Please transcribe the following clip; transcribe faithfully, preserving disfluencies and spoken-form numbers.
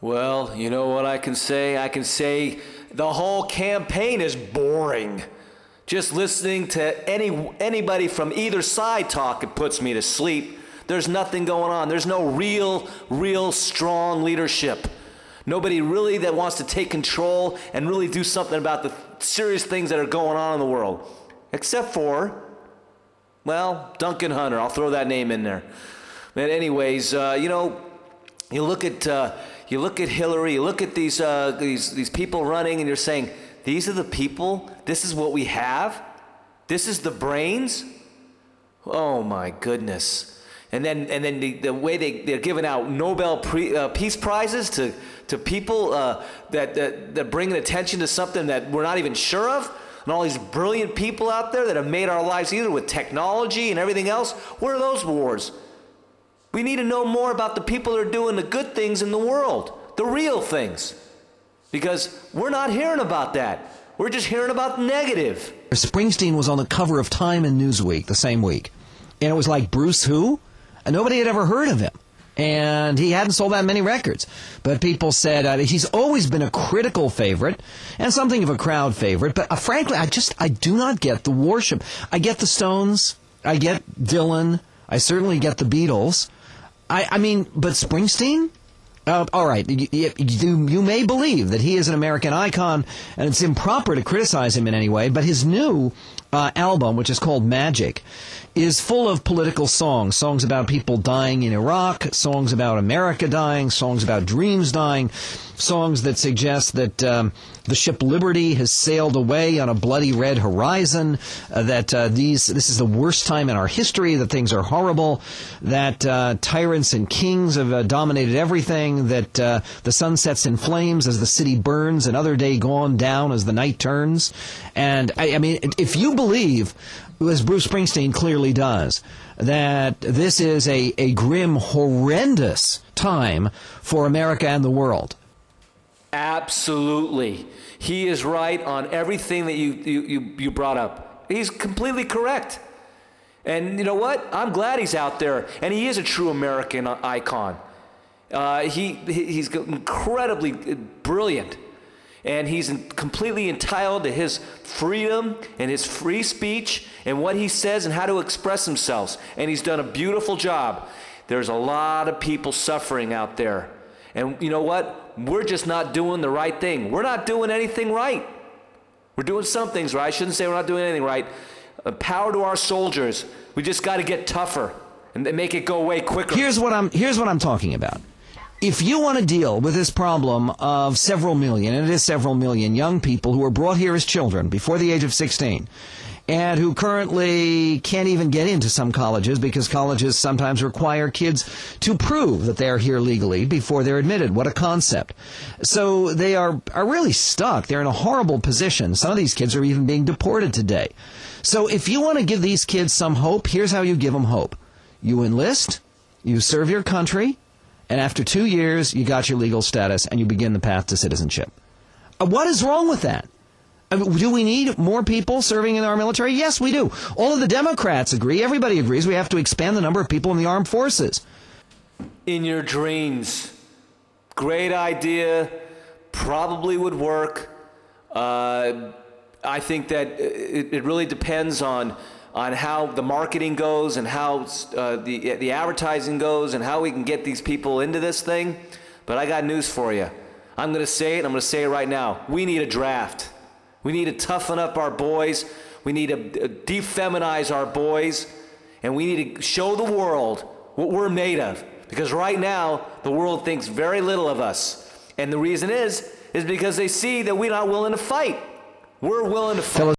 Well, you know what I can say? I can say the whole campaign is boring. Just listening to any anybody from either side talk, it puts me to sleep. There's nothing going on. There's no real, real strong leadership. Nobody really that wants to take control and really do something about the serious things that are going on in the world. Except for, well, Duncan Hunter. I'll throw that name in there. But anyways, uh, you know, you look at uh, you look at Hillary, you look at these uh, these these people running, and you're saying, these are the people? This is what we have? This is the brains? Oh my goodness. And then and then the, the way they, they're giving out Nobel pre, uh, Peace Prizes to, to people uh, that, that, that bring attention to something that we're not even sure of, and all these brilliant people out there that have made our lives easier with technology and everything else. Where are those wars? We need to know more about the people that are doing the good things in the world, the real things, because we're not hearing about that. We're just hearing about negative. Springsteen was on the cover of Time and Newsweek the same week, and it was like, Bruce who? And nobody had ever heard of him, and he hadn't sold that many records. But people said uh, he's always been a critical favorite and something of a crowd favorite. But uh, frankly, I just I do not get the worship. I get the Stones, I get Dylan, I certainly get the Beatles. I, I mean, but Springsteen? Uh, all right, you, you, you may believe that he is an American icon, and it's improper to criticize him in any way, but his new uh, album, which is called Magic, is full of political songs, songs about people dying in Iraq, songs about America dying, songs about dreams dying, songs that suggest that um, the ship Liberty has sailed away on a bloody red horizon, uh, that uh, these this is the worst time in our history, that things are horrible, that uh, tyrants and kings have uh, dominated everything, that uh, the sun sets in flames as the city burns, another day gone down as the night turns. And, I, I mean, if you believe, as Bruce Springsteen clearly does, that this is a, a grim, horrendous time for America and the world. Absolutely. He is right on everything that you, you, you, you brought up. He's completely correct. And you know what? I'm glad he's out there. And he is a true American icon. Uh, he He's incredibly brilliant. And he's completely entitled to his freedom and his free speech and what he says and how to express himself. And he's done a beautiful job. There's a lot of people suffering out there. And you know what? We're just not doing the right thing. We're not doing anything right. We're doing some things right. I shouldn't say we're not doing anything right. Uh, power to our soldiers. We just got to get tougher and make it go away quicker. Here's what I'm, here's what I'm talking about. If you want to deal with this problem of several million, and it is several million, young people who were brought here as children before the age of sixteen, and who currently can't even get into some colleges because colleges sometimes require kids to prove that they are here legally before they're admitted. What a concept. So they are, are really stuck. They're in a horrible position. Some of these kids are even being deported today. So if you want to give these kids some hope, here's how you give them hope. You enlist, you serve your country, and after two years, you got your legal status, and you begin the path to citizenship. Uh, what is wrong with that? I mean, do we need more people serving in our military? Yes, we do. All of the Democrats agree. Everybody agrees we have to expand the number of people in the armed forces. In your dreams. Great idea. Probably would work. Uh, I think that it, it really depends on on how the marketing goes and how uh, the the advertising goes and how we can get these people into this thing. But I got news for you. I'm going to say it. I'm going to say it right now. We need a draft. We need to toughen up our boys. We need to defeminize our boys. And we need to show the world what we're made of. Because right now, the world thinks very little of us. And the reason is, is because they see that we're not willing to fight. We're willing to fight.